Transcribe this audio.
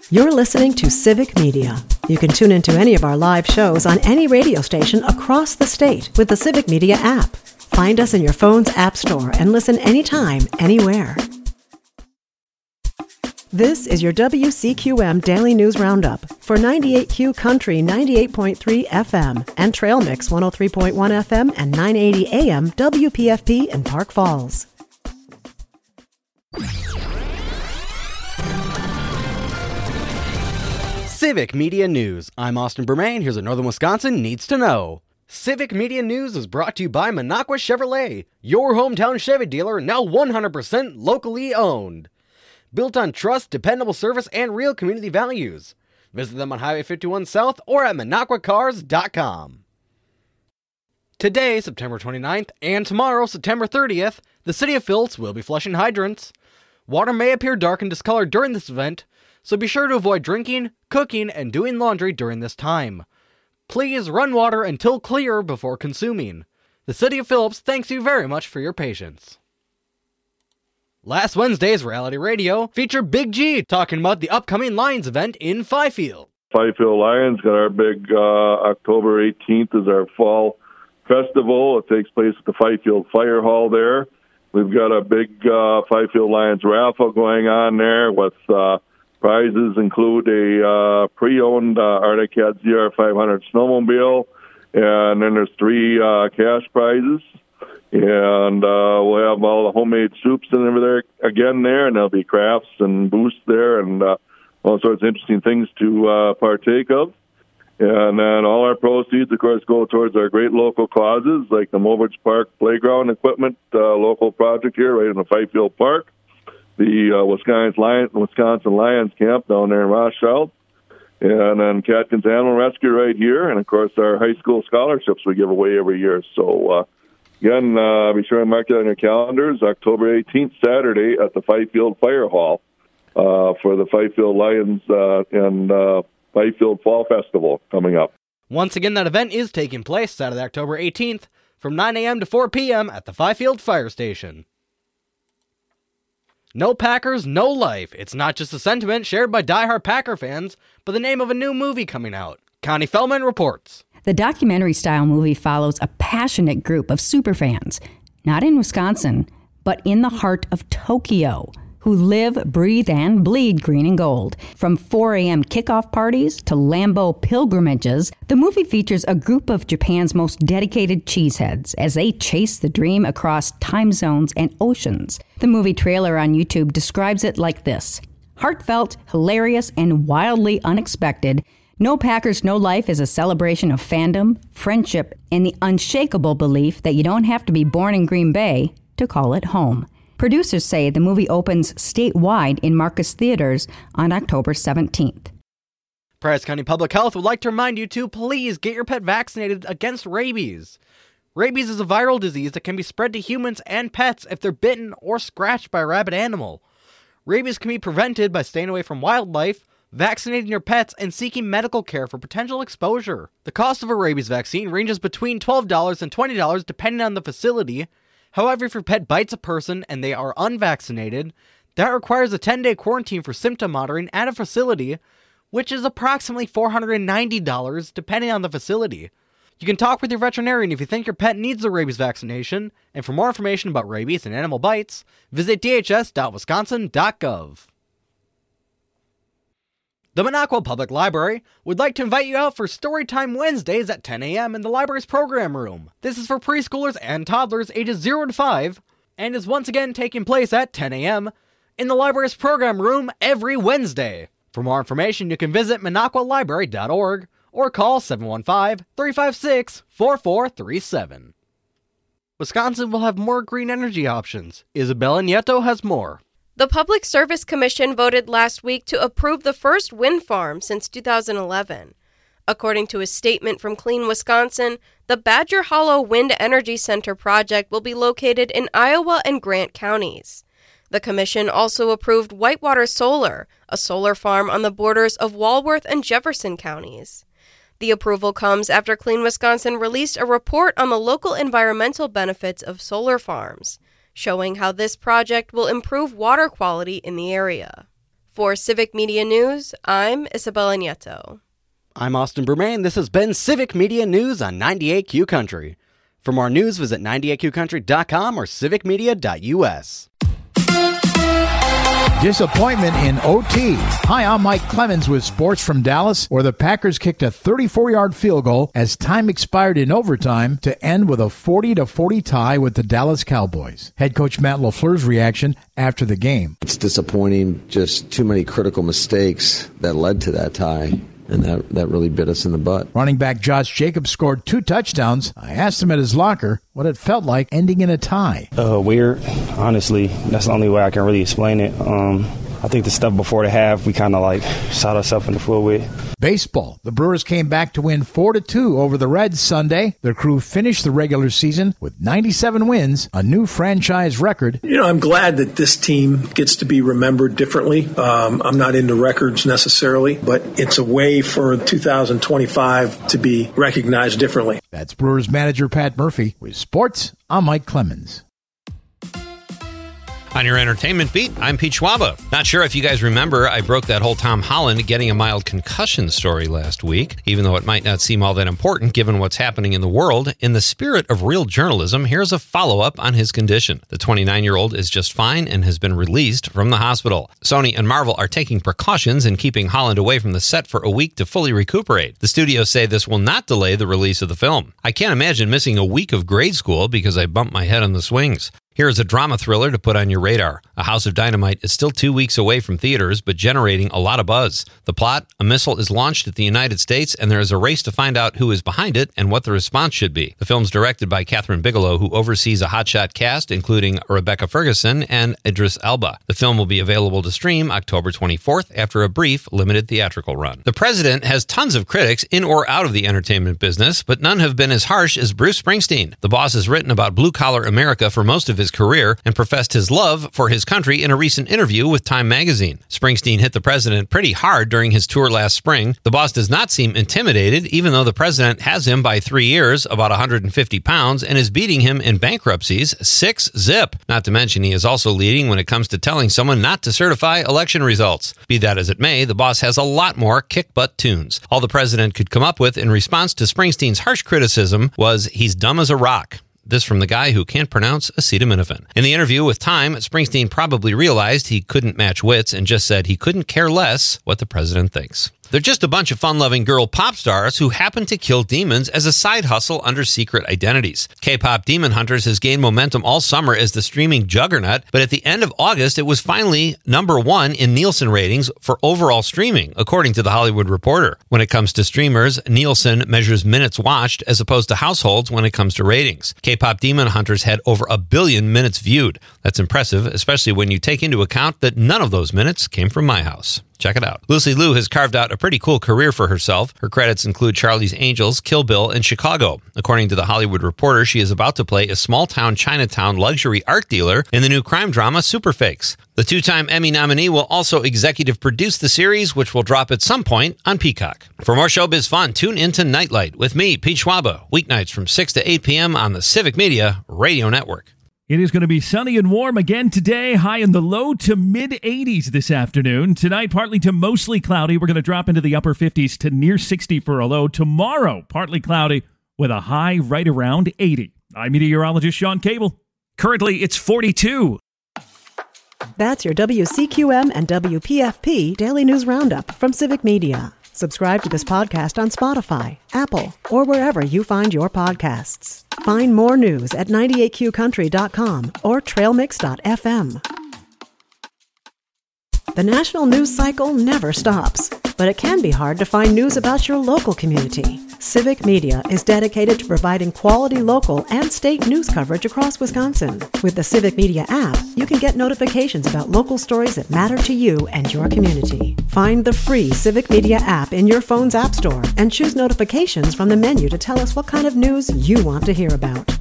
You're listening to Civic Media. You can tune into any of our live shows on any radio station across the state with the Civic Media app. Find us in your phone's app store and listen anytime, anywhere. This is your WCQM Daily News Roundup for 98Q Country 98.3 FM and Trail Mix 103.1 FM and 980 AM WPFP in Park Falls. Civic Media News. I'm Austin Bermain. Here's what Northern Wisconsin needs to know. Civic Media News is brought to you by Minocqua Chevrolet, your hometown Chevy dealer, now 100% locally owned. Built on trust, dependable service, and real community values. Visit them on Highway 51 South or at MinocquaCars.com. Today, September 29th, and tomorrow, September 30th, the City of Phillips will be flushing hydrants. Water may appear dark and discolored during this event, so be sure to avoid drinking, cooking, and doing laundry during this time. Please run water until clear before consuming. The City of Phillips thanks you very much for your patience. Last Wednesday's reality radio featured Big G talking about the upcoming Lions event in Fifield. Fifield Lions got our big October 18th is our fall festival. It takes place at the Fifield Fire Hall there. We've got a big Fifield Lions raffle going on there with prizes include a pre-owned Arctic Cat ZR500 snowmobile, and then there's 3 cash prizes. And we'll have all the homemade soups and over there again there, and there'll be crafts and booths there and all sorts of interesting things to partake of. And then all our proceeds, of course, go towards our great local causes, like the Mobridge Park Playground Equipment local project here right in the Fifield Park, the Wisconsin Lions Camp down there in Rothschild, and then Catkins Animal Rescue right here, and, of course, our high school scholarships we give away every year. So, again, be sure to mark that on your calendars, October 18th, Saturday, at the Fifield Fire Hall for the Fifield Lions and Fifield Fall Festival coming up. Once again, that event is taking place Saturday, October 18th from 9 a.m. to 4 p.m. at the Fifield Fire Station. No Packers, no life. It's not just a sentiment shared by diehard Packer fans, but the name of a new movie coming out. Connie Feldman reports. The documentary-style movie follows a passionate group of superfans, not in Wisconsin, but in the heart of Tokyo, who live, breathe, and bleed green and gold. From 4 a.m. kickoff parties to Lambeau pilgrimages, the movie features a group of Japan's most dedicated cheeseheads as they chase the dream across time zones and oceans. The movie trailer on YouTube describes it like this: heartfelt, hilarious, and wildly unexpected, No Packers, No Life is a celebration of fandom, friendship, and the unshakable belief that you don't have to be born in Green Bay to call it home. Producers say the movie opens statewide in Marcus Theaters on October 17th. Brazos County Public Health would like to remind you to please get your pet vaccinated against rabies. Rabies is a viral disease that can be spread to humans and pets if they're bitten or scratched by a rabid animal. Rabies can be prevented by staying away from wildlife, vaccinating your pets, and seeking medical care for potential exposure. The cost of a rabies vaccine ranges between $12 and $20 depending on the facility. However, if your pet bites a person and they are unvaccinated, that requires a 10-day quarantine for symptom monitoring at a facility, which is approximately $490 depending on the facility. You can talk with your veterinarian if you think your pet needs a rabies vaccination, and for more information about rabies and animal bites, visit dhs.wisconsin.gov. The Minocqua Public Library would like to invite you out for Storytime Wednesdays at 10 a.m. in the library's program room. This is for preschoolers and toddlers ages 0 to 5, and is once again taking place at 10 a.m. in the library's program room every Wednesday. For more information, you can visit minocqualibrary.org or call 715-356-4437. Wisconsin will have more green energy options. Isabella Nieto has more. The Public Service Commission voted last week to approve the first wind farm since 2011. According to a statement from Clean Wisconsin, the Badger Hollow Wind Energy Center project will be located in Iowa and Grant counties. The commission also approved Whitewater Solar, a solar farm on the borders of Walworth and Jefferson counties. The approval comes after Clean Wisconsin released a report on the local environmental benefits of solar farms, showing how this project will improve water quality in the area. For Civic Media News, I'm Isabella Nieto. I'm Austin Bermain. This has been Civic Media News on 98Q Country. For more news, visit 98QCountry.com or civicmedia.us. Disappointment in OT. Hi, I'm Mike Clemens with sports from Dallas, where the Packers kicked a 34-yard field goal as time expired in overtime to end with a 40-40 tie with the Dallas Cowboys. Head coach Matt LaFleur's reaction after the game. It's disappointing, just too many critical mistakes that led to that tie. And that really bit us in the butt. Running back Josh Jacobs scored 2 touchdowns. I asked him at his locker what it felt like ending in a tie. Weird. Honestly, that's the only way I can really explain it. I think the stuff before the half, we kind of shot ourselves in the foot with. Baseball. The Brewers came back to win 4-2 over the Reds Sunday. Their crew finished the regular season with 97 wins, a new franchise record. I'm glad that this team gets to be remembered differently. I'm not into records necessarily, but it's a way for 2025 to be recognized differently. That's Brewers manager Pat Murphy. With sports, I'm Mike Clemens. On your entertainment beat, I'm Pete Schwaba. Not sure if you guys remember, I broke that whole Tom Holland getting a mild concussion story last week. Even though it might not seem all that important given what's happening in the world, in the spirit of real journalism, here's a follow-up on his condition. The 29-year-old is just fine and has been released from the hospital. Sony and Marvel are taking precautions in keeping Holland away from the set for a week to fully recuperate. The studios say this will not delay the release of the film. I can't imagine missing a week of grade school because I bumped my head on the swings. Here is a drama thriller to put on your radar. A House of Dynamite is still 2 weeks away from theaters, but generating a lot of buzz. The plot, a missile is launched at the United States, and there is a race to find out who is behind it and what the response should be. The film's directed by Catherine Bigelow, who oversees a hotshot cast, including Rebecca Ferguson and Idris Elba. The film will be available to stream October 24th after a brief, limited theatrical run. The president has tons of critics in or out of the entertainment business, but none have been as harsh as Bruce Springsteen. The boss has written about blue-collar America for most of his career and professed his love for his country in a recent interview with Time magazine. Springsteen hit the president pretty hard during his tour last spring. The boss does not seem intimidated, even though the president has him by 3 years, about 150 pounds, and is beating him in bankruptcies 6-0. Not to mention he is also leading when it comes to telling someone not to certify election results. Be that as it may, the boss has a lot more kick-butt tunes. All the president could come up with in response to Springsteen's harsh criticism was, "He's dumb as a rock." This from the guy who can't pronounce acetaminophen. In the interview with Time, Springsteen probably realized he couldn't match wits and just said he couldn't care less what the president thinks. They're just a bunch of fun-loving girl pop stars who happen to kill demons as a side hustle under secret identities. K-pop Demon Hunters has gained momentum all summer as the streaming juggernaut, but at the end of August, it was finally #1 in Nielsen ratings for overall streaming, according to The Hollywood Reporter. When it comes to streamers, Nielsen measures minutes watched as opposed to households when it comes to ratings. K-pop Demon Hunters had over 1 billion minutes viewed. That's impressive, especially when you take into account that none of those minutes came from my house. Check it out. Lucy Liu has carved out a pretty cool career for herself. Her credits include Charlie's Angels, Kill Bill, and Chicago. According to The Hollywood Reporter, she is about to play a small-town Chinatown luxury art dealer in the new crime drama Superfakes. The 2-time Emmy nominee will also executive produce the series, which will drop at some point on Peacock. For more showbiz fun, tune into Nightlight with me, Pete Schwaba, weeknights from 6 to 8 p.m. on the Civic Media Radio Network. It is going to be sunny and warm again today, high in the low to mid-80s this afternoon. Tonight, partly to mostly cloudy. We're going to drop into the upper 50s to near 60 for a low. Tomorrow, partly cloudy with a high right around 80. I'm meteorologist Sean Cable. Currently, it's 42. That's your WCQM and WPFP Daily News Roundup from Civic Media. Subscribe to this podcast on Spotify, Apple, or wherever you find your podcasts. Find more news at 98QCountry.com or trailmix.fm. The national news cycle never stops, but it can be hard to find news about your local community. Civic Media is dedicated to providing quality local and state news coverage across Wisconsin. With the Civic Media app, you can get notifications about local stories that matter to you and your community. Find the free Civic Media app in your phone's app store and choose notifications from the menu to tell us what kind of news you want to hear about.